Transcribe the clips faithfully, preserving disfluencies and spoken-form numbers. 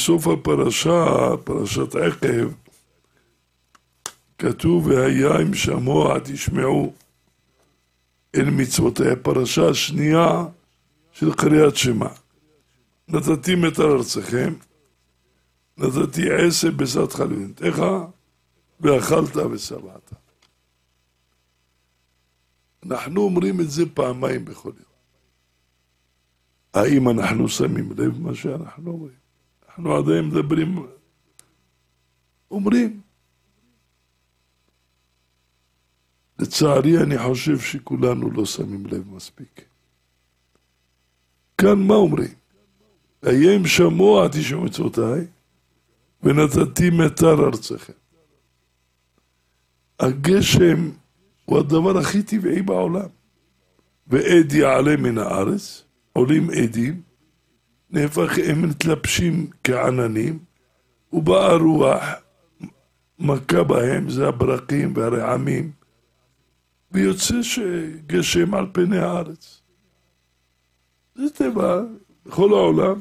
בסוף הפרשה, פרשת עקב, כתוב והיה אם שמוע תשמעו אל מצוותי. הפרשה השנייה של קריאת שמע. נתתי מטר ארצכם, נתתי עשב בשדך לבהמתך, ואכלת ושבעת. אנחנו אומרים את זה פעמיים בכל יום. האם אנחנו שמים לב מה שאנחנו אומרים? אנחנו עדיין מדברים, אומרים. לצערי אני חושב שכולנו לא שמים לב מספיק. כאן מה אומרים? היה אם שמוע תשמעו מצוותיי, ונתתי מטר ארצכם. הגשם הוא הדבר הכי טבעי בעולם. ועד יעלה מן הארץ, עולים עדים, נהפך הם מתלבשים כעננים, ובאה רוח, מכה בהם, זה הברקים והרעמים, ויוצא שגשם על פני הארץ. זה טבע בכל העולם.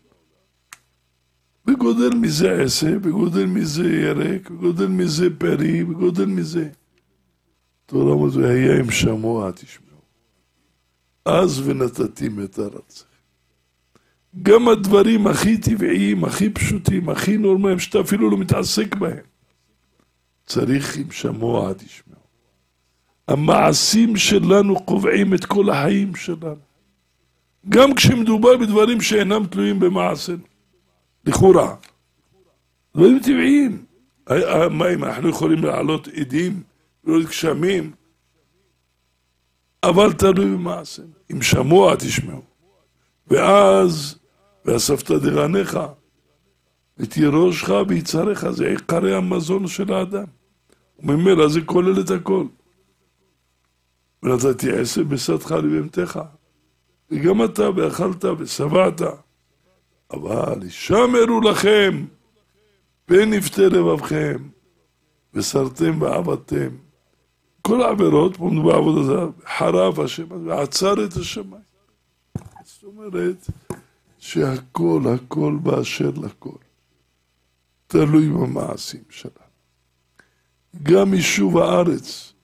וגודל מזה עשב, וגודל מזה ירק, וגודל מזה פרי, וגודל מזה. תורה אומרת, והיה אם שמוע תשמעו. אז ונתתי מטר ארצכם. גם הדברים הכי טבעיים, הכי פשוטים, הכי נורמליים, שאתה אפילו לא מתעסק בהם. צריך אם שמוע תשמעו. המעשים שלנו קובעים את כל החיים שלנו. גם כשמדובר בדברים שאינם תלויים במעשינו. לכאורה. דברים טבעיים. מה אם אנחנו יכולים לעלות עדים, ולא גשמים, אבל תלוי במעשינו. אם שמוע תשמעו. ואז, ואספת דרענך, ותירושך ויצריך, זה עיקרי המזון של האדם. וממילא זה כולל את הכל. ונתתי עשב בשדך לבהמתך, וגם אתה ואכלת ושבעת. אבל שמרו לכם, פן יפתה לבבכם, וסרתם ועבדתם. כל העבירות, פה מדובר בעבודה זרה, חרב השם, ועצר את השמיים. זאת אומרת, שהכל, הכל באשר לכל, תלוי במעשים שלנו. גם יישוב הארץ,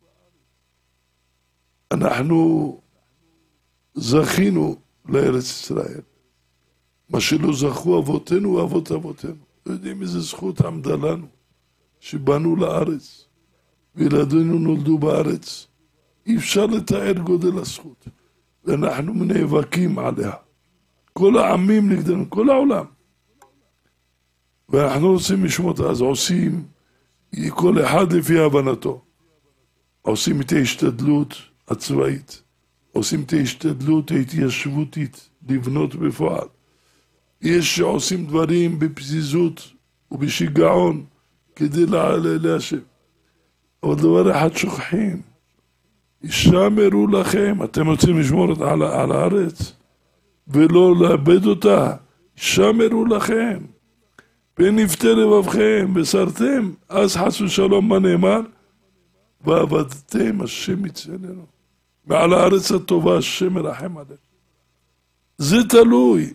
אנחנו זכינו לארץ ישראל. מה שלא זכו אבותינו ואבות אבותינו. לא יודעים איזה זכות עמדה לנו, שבאנו לארץ, וילדינו נולדו בארץ. אי אפשר לתאר גודל הזכות. ואנחנו נאבקים עליה. כל העמים נגדנו, כל העולם. ואנחנו רוצים לשמוע, אז עושים, כל אחד לפי הבנתו. עושים את ההשתדלות הצבאית. עושים את ההשתדלות ההתיישבותית, לבנות בפועל. יש שעושים דברים בפזיזות ובשיגעון כדי להשב. אבל דבר אחד שוכחים. שמרו לכם, אתם רוצים לשמור על, על הארץ ולא לאבד אותה. שמרו לכם. פן יפתה לבבכם וסרתם, אז חס ושלום מה נאמר? ועבדתם השם יצילנו. ועל הארץ הטובה השם מרחם עליהם. זה תלוי.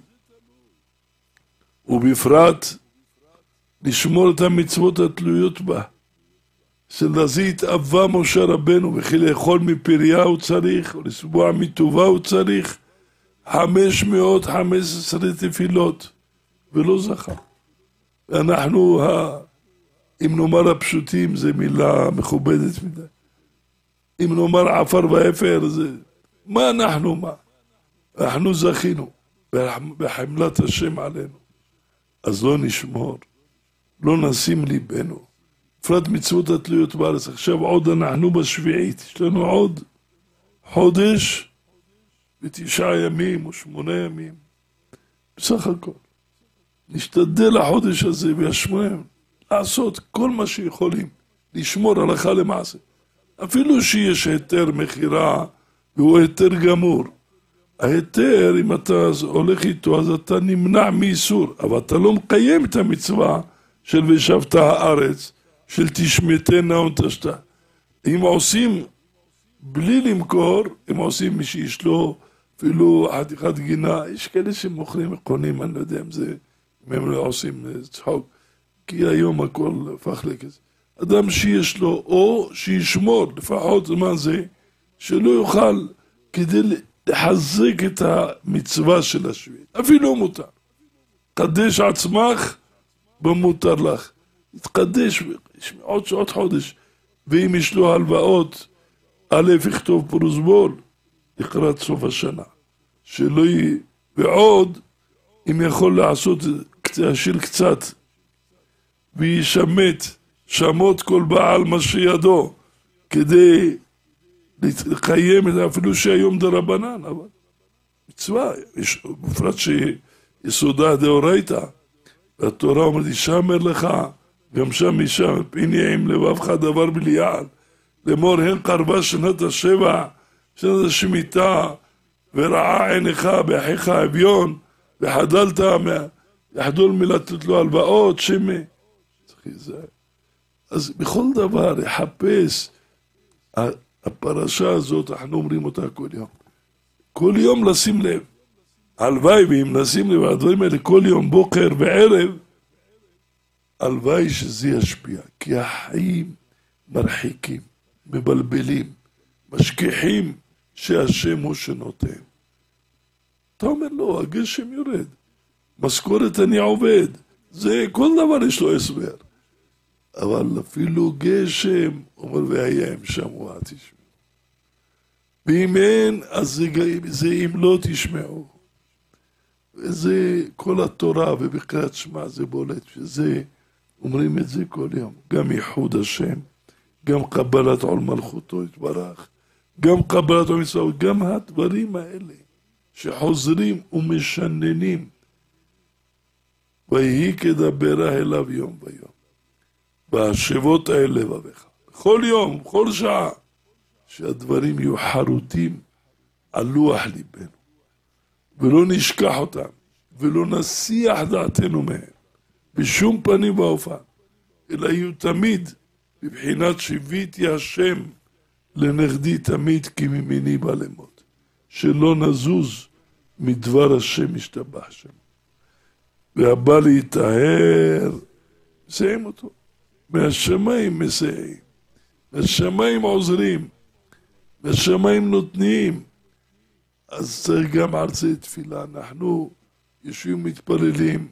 ובפרט לשמור את המצוות התלויות בה. שלזה התאווה משה רבנו, וכי לאכול מפריה הוא צריך, או לסבוע מטובה הוא צריך, חמש מאות חמש עשרה תפילות, ולא זכה. ואנחנו, ה... אם נאמר הפשוטים, זה מילה מכובדת מדי. אם נאמר עפר ואפר, זה... מה אנחנו, מה? אנחנו זכינו, בחמלת השם עלינו. אז לא נשמור, לא נשים ליבנו. בפרט מצוות התלויות בארץ. עכשיו עוד אנחנו בשביעית, יש לנו עוד חודש ותשעה ימים או שמונה ימים. בסך הכל. נשתדל לחודש הזה והשמונה לעשות כל מה שיכולים, לשמור הלכה למעשה. אפילו שיש היתר מחירה והוא היתר גמור. ההיתר, אם אתה הולך איתו, אז אתה נמנע מאיסור, אבל אתה לא מקיים את המצווה של ושבת הארץ, של תשמטנה ונטשתה. אם עושים בלי למכור, אם עושים מי שיש לו אפילו חתיכת גינה, יש כאלה שמוכרים וקונים, אני לא יודע אם זה אם הם לא עושים צחוק, כי היום הכל הפך לכזה. אדם שיש לו, או שישמור לפחות זמן זה, שלא יוכל כדי לחזק את המצווה של השביעית. אפילו מותר. קדש עצמך במותר לך. תקדש עוד שעות חודש. ואם יש לו הלוואות, א' יכתוב פרוסבול לקראת סוף השנה. שלא י... ועוד, אם יכול לעשות השאיר קצת, וישמט שמות כל בעל מה שידו, כדי לקיים את זה, אפילו שהיום דרבנן, אבל מצווה, יש בפרט שיסודה דאורייתא, והתורה אומרת, ישמר לך, גם שם ישמר, פיני עם לבבך דבר בליעל, לאמור הן קרבה שנת השבע, שנת השמיטה, ורעה עיניך באחיך האביון, וחדלת, יחדול מלתת לו הלוואות, שמא. צריך להיזהר. אז בכל דבר יחפש, הפרשה הזאת, אנחנו אומרים אותה כל יום. כל יום לשים לב. הלוואי, ואם נשים לב, הדברים האלה כל יום, בוקר וערב, הלוואי שזה ישפיע. כי החיים מרחיקים, מבלבלים, משכיחים שהשם הוא שנותן. אתה אומר לו, הגשם יורד. משכורת אני עובד. זה, כל דבר יש לו הסבר. אבל אפילו גשם, אומר, והיה אם שמעו, תשמעו. ואם אין, אז זה, זה אם לא תשמעו. וזה כל התורה ובקריאת שמע זה בולט, שזה, אומרים את זה כל יום. גם ייחוד השם, גם קבלת עול מלכותו יתברך, גם קבלת עול מצוותיו, גם הדברים האלה שחוזרים ומשננים. ויהי כדברה אליו יום ויום. והשבות האלה לבביך. בכל יום, בכל שעה, שהדברים יהיו חרוטים על לוח ליבנו. ולא נשכח אותם, ולא נסיח דעתנו מהם, בשום פנים ואופן, אלא יהיו תמיד, בבחינת שיביתי השם לנכדי תמיד, כי ממני בא למות. שלא נזוז מדבר השם ישתבח שם. והבא להיטהר, מסיים אותו. מהשמיים מסיים. מהשמיים עוזרים. מהשמיים נותנים. אז צריך גם על זה תפילה. אנחנו יושבים מתפללים.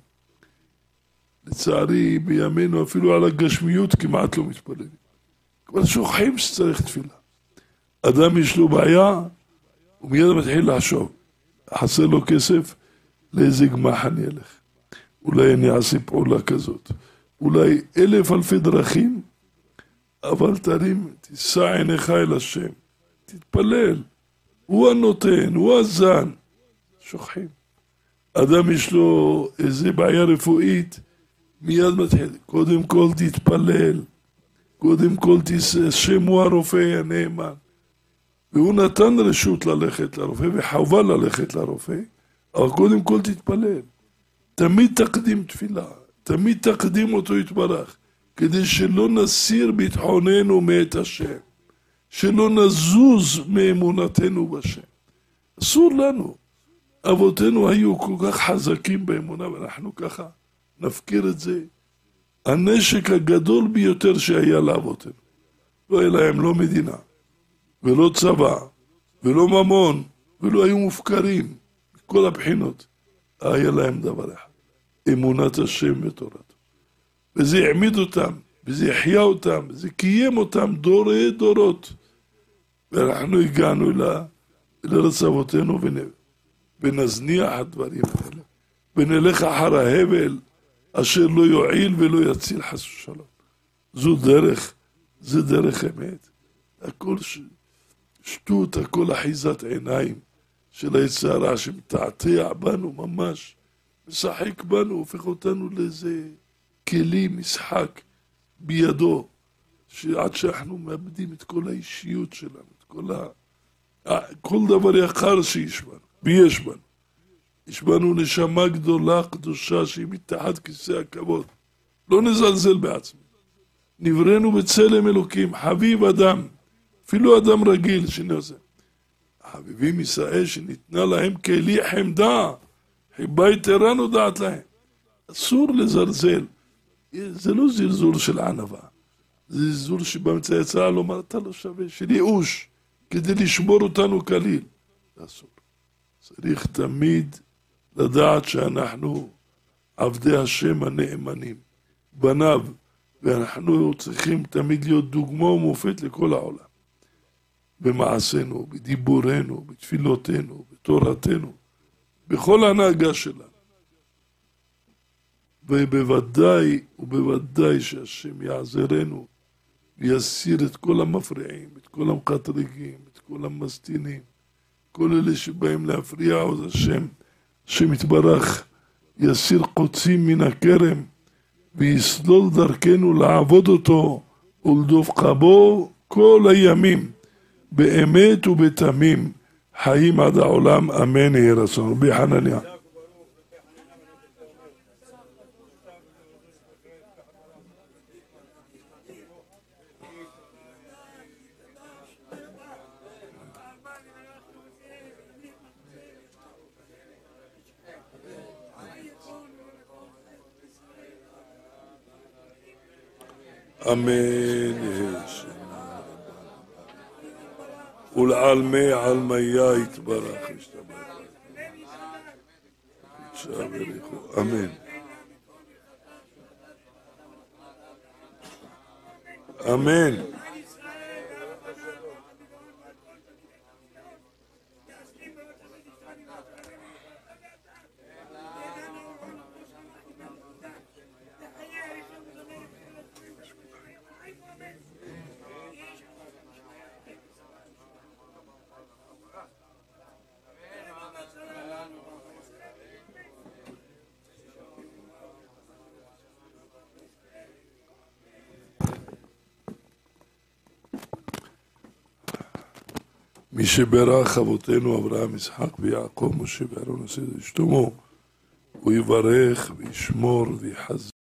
לצערי בימינו אפילו על הגשמיות כמעט לא מתפללים. כבר שוכחים שצריך תפילה. אדם יש לו בעיה, ומיד מתחיל לחשוב. חסר לו כסף, לאיזה גמח אני אלך. אולי אני אעשה פעולה כזאת. אולי אלף אלפי דרכים, אבל תרים, תישא עיניך אל השם. תתפלל. הוא הנותן, הוא הזן. שוכחים. אדם יש לו איזה בעיה רפואית, מיד מתחיל. קודם כל תתפלל. קודם כל תישא, שם הוא הרופא הנאמן. והוא נתן רשות ללכת לרופא, וחובה ללכת לרופא, אבל קודם כל תתפלל. תמיד תקדים תפילה, תמיד תקדים אותו יתברך, כדי שלא נסיר ביטחוננו מאת השם, שלא נזוז מאמונתנו בשם. אסור לנו. אבותינו היו כל כך חזקים באמונה, ואנחנו ככה נפקיר את זה. הנשק הגדול ביותר שהיה לאבותינו. לא היה להם לא מדינה, ולא צבא, ולא ממון, ולא היו מופקרים, מכל הבחינות. היה להם דבר אחד, אמונת השם ותורתו. וזה העמיד אותם, וזה יחיה אותם, וזה קיים אותם דורי דורות. ואנחנו הגענו לארץ אבותינו ונזניח הדברים האלה, ונלך אחר ההבל, אשר לא יועיל ולא יציל חס ושלום. זו דרך, זה דרך אמת. הכל ש... שטות, הכל אחיזת עיניים של היצר הרע שמתעתע בנו ממש, משחק בנו, הופך אותנו לאיזה כלי משחק בידו, שעד שאנחנו מאבדים את כל האישיות שלנו, את כל, ה... כל דבר יקר שיש בנו, ויש בנו. יש בנו נשמה גדולה, קדושה, שהיא מתחת כיסא הכבוד. לא נזלזל בעצמי. נבראנו בצלם אלוקים, חביב אדם, אפילו אדם רגיל שנעושה. החביבים ישראל שניתנה להם כלי חמדה, חיבה יתרה נודעת להם. אסור לזלזל. זה לא זלזול של ענווה, זה זלזול שבאמצע יצאה לומר אתה לא שווה, של ייאוש, כדי לשמור אותנו כליל. זה אסור. צריך תמיד לדעת שאנחנו עבדי השם הנאמנים, בניו, ואנחנו צריכים תמיד להיות דוגמה ומופת לכל העולם. במעשינו, בדיבורנו, בתפילותינו, בתורתנו, בכל ההנהגה שלנו. ובוודאי, ובוודאי שהשם יעזרנו, ויסיר את כל המפריעים, את כל המקטרגים, את כל המסטינים, כל אלה שבאים להפריע עוד השם, השם יתברך, יסיר קוצים מן הכרם, ויסלול דרכנו לעבוד אותו, ולדבק בו כל הימים, באמת ובתמים, חיים עד העולם, אמן יהי רצון. רבי חנניה. אמן. ולעלמי עלמיה יתברך ישתבח. אמן. אמן. מי שברך אבותינו אברהם, יצחק ויעקב, משה ואהרון עשה את שלמה, הוא יברך וישמור ויחזק